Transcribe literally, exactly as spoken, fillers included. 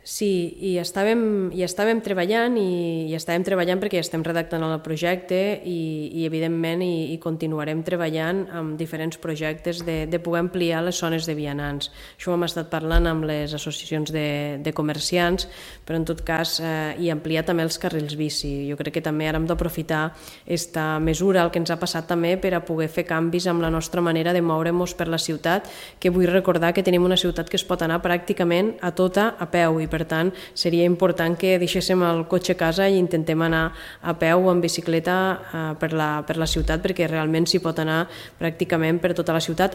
Sí, i estàvem, i estàvem treballant i, i estàvem treballant perquè estem redactant el projecte i, i evidentment i, i continuarem treballant amb diferents projectes de, de poder ampliar les zones de vianants. Això ho hem estat parlant amb les associacions de, de comerciants, però en tot cas eh, i ampliar també els carrils bici. Jo crec que també ara hem d'aprofitar aquesta mesura, el que ens ha passat també, per a poder fer canvis amb la nostra manera de moure'ns per la ciutat, que vull recordar que tenim una ciutat que es pot anar pràcticament a tota a peu i per tant seria important que deixéssim el cotxe a casa i intentem anar a peu o en bicicleta eh, per, la, per la ciutat, perquè realment s'hi pot anar pràcticament per tota la ciutat